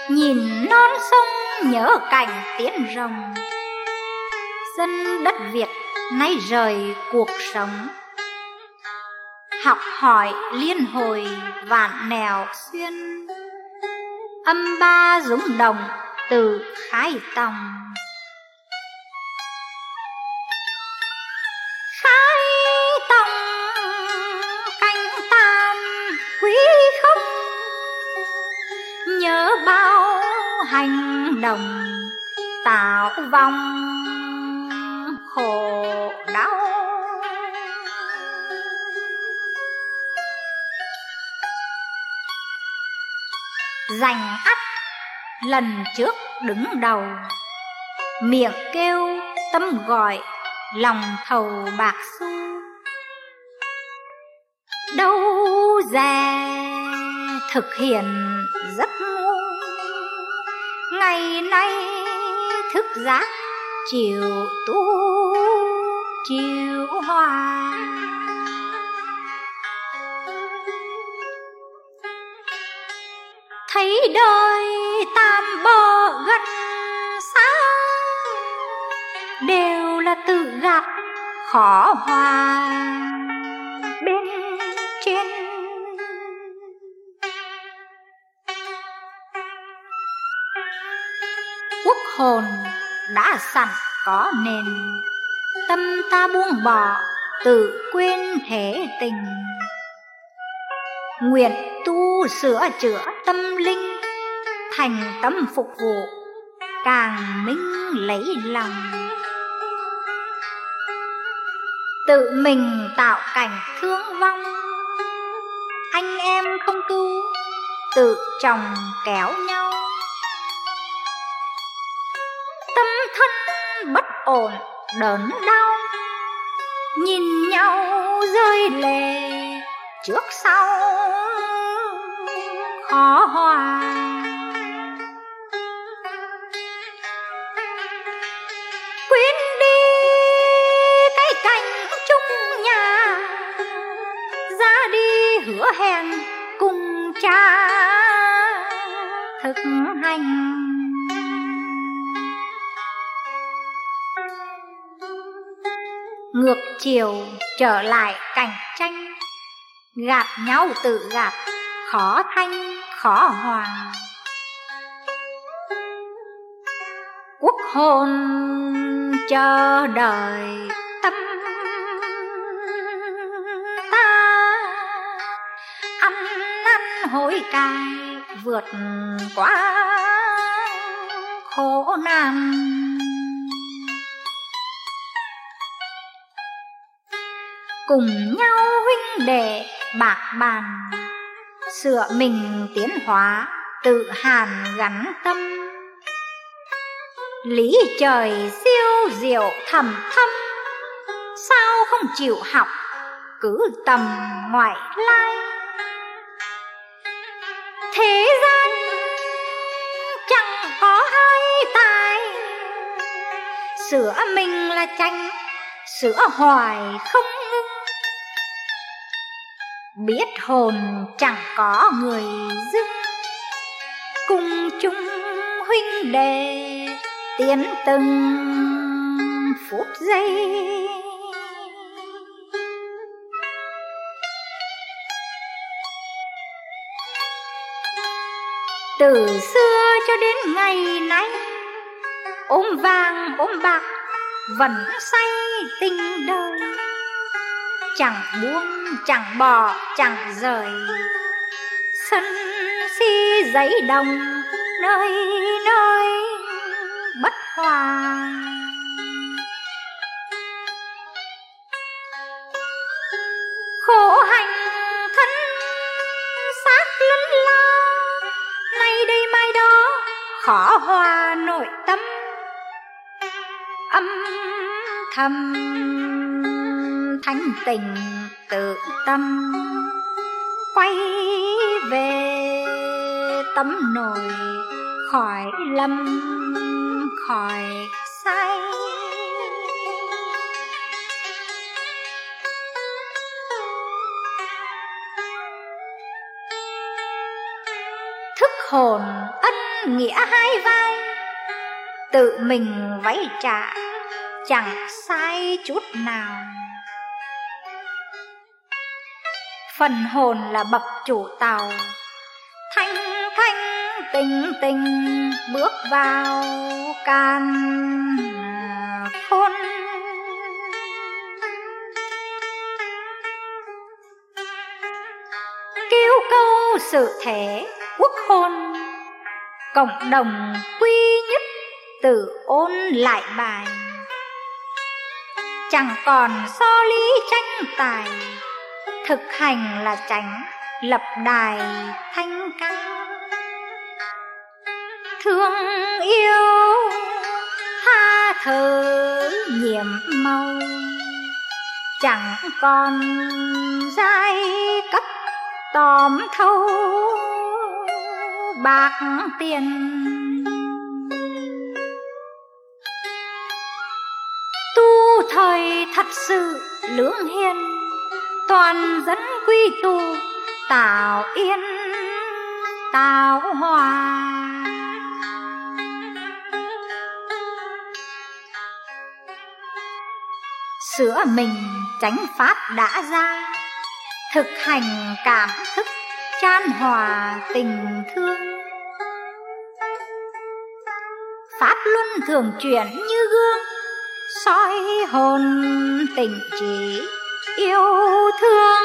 Nhìn non sông nhớ cảnh tiếng rồng, dân đất Việt nay rời cuộc sống. Học hỏi liên hồi vạn nẻo xuyên, âm ba rung động từ Khai Tòng. Khai Tòng cánh tam quý không, nhớ bao hành động tạo vong khổ đau. Giành ắt lần trước đứng đầu, miệng kêu tâm gọi lòng thầu bạc xu. Đâu dè thực hiện giấc ngu, ngày nay thức giác chiều tu chiều hòa. Thấy đời tam bờ gần xa, đều là tự gạt khó hòa bên trên. Quốc hồn đã sẵn có nền, tâm ta buông bỏ tự quên thế tình. Nguyện tu sửa chữa tâm linh, thành tâm phục vụ càng minh lấy lòng. Tự mình tạo cảnh thương vong, anh em không tu tự chồng kéo nhau. Tâm thân bất ổn đớn đau, nhìn nhau rơi lệ trước sau khó hòa. Quên đi cái cảnh chung nhà, ra đi hứa hẹn cùng cha thực hành. Ngược chiều trở lại cảnh tranh, gạt nhau tự gạt khó thanh khó hòa. Quốc hồn chờ đợi tâm ta, ăn năn hối cải vượt qua khổ nạn. Cùng nhau huynh đệ bạc bàn, sửa mình tiến hóa tự hàn gắn tâm. Lý trời siêu diệu thầm thâm, sao không chịu học cứ tầm ngoại lai. Thế gian chẳng có ai tài, sửa mình là tranh sửa hoài không ngưng. Biết hồn chẳng có người dưng, cùng chung huynh đệ tiến từng phút giây. Từ xưa cho đến ngày nay, ôm vàng ôm bạc vẫn say tình đời. Chẳng buông chẳng bỏ chẳng rời, sân si giấy đồng nơi nơi bất hòa. Khổ hành thân xác lân la, nay đây mai đó khó hòa nội tâm. Âm thầm thánh tình tự tâm, quay về tấm nồi khỏi lầm khỏi sai. Thức hồn ân nghĩa hai vai, tự mình vẫy trả chẳng sai chút nào. Phần hồn là bậc chủ tàu, thanh thanh tình tình bước vào càn khôn. Kêu câu sự thể quốc hồn, cộng đồng quy nhất tự ôn lại bài. Chẳng còn so lý tranh tài, thực hành là tránh lập đài thanh cao. Thương yêu tha thứ nhiệm màu, chẳng còn giai cấp tóm thâu bạc tiền. Tu thời thật sự lưỡng hiền, toàn dân quy tu tạo yên tạo hòa. Sửa mình chánh pháp đã ra, thực hành cảm thức chan hòa tình thương. Pháp luân thường chuyển như gương, soi hồn tình trí yêu thương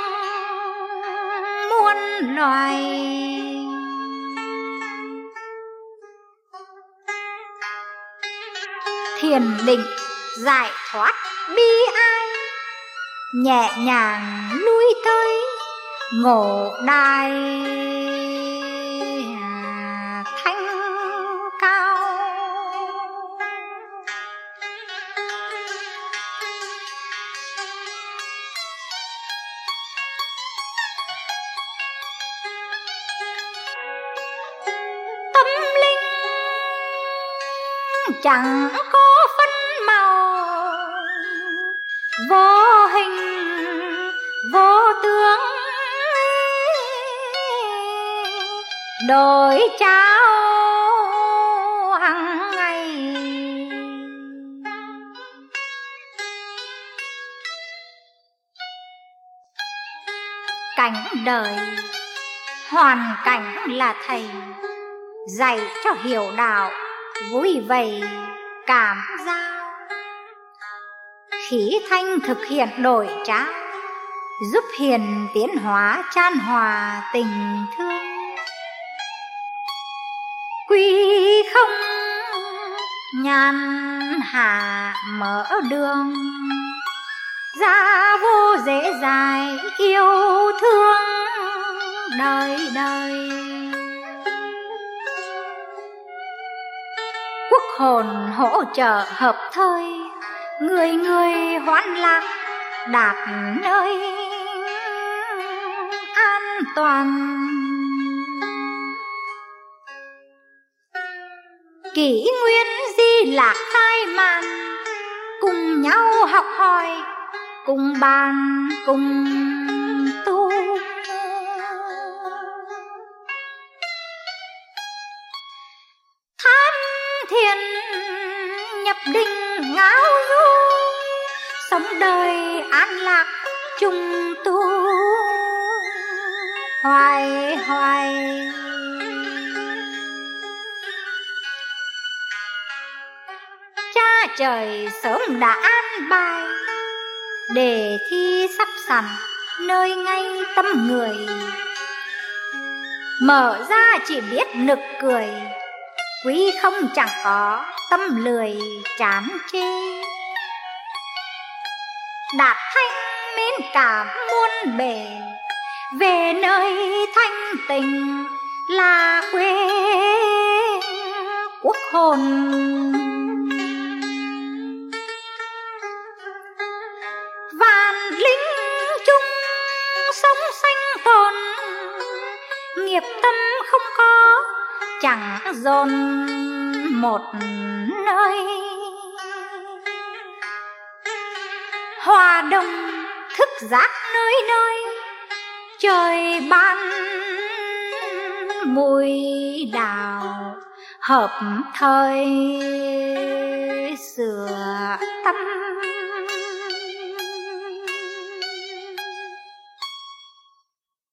muôn loài. Thiền định giải thoát bi ai, nhẹ nhàng lui tới ngộ đài thanh cao. Tâm linh chẳng có phân màu, vô hình vô tướng đổi trao hằng ngày. Cảnh đời hoàn cảnh là thầy, dạy cho hiểu đạo vui vầy cảm giao. Khí thanh thực hiện đổi trao, giúp hiền tiến hóa chan hòa tình thương. Quy không nhàn hạ mở đường, ra vô dễ dãi yêu thương đời đời. Quốc hồn hỗ trợ hợp thời, người người hoan lạc đạt nơi an toàn. Kỷ nguyên di lạc khai màn, cùng nhau học hỏi, cùng bàn cùng tu. Tham thiền nhập định ngao du, sống đời an lạc chung tu hoài hoài. Cha trời sớm đã an bài, để thi sắp sẵn nơi ngay tâm người. Mở ra chỉ biết nực cười, quý không chẳng có tâm lười chán chê. Đạt thanh mến cảm muôn bề, về nơi thanh tình là quê quốc hồn. Vạn linh chung sống sanh tồn, nghiệp tâm không có chẳng dồn một nơi. Hòa đồng thức giác nơi nơi, trời ban mùi đào hợp thời sửa tâm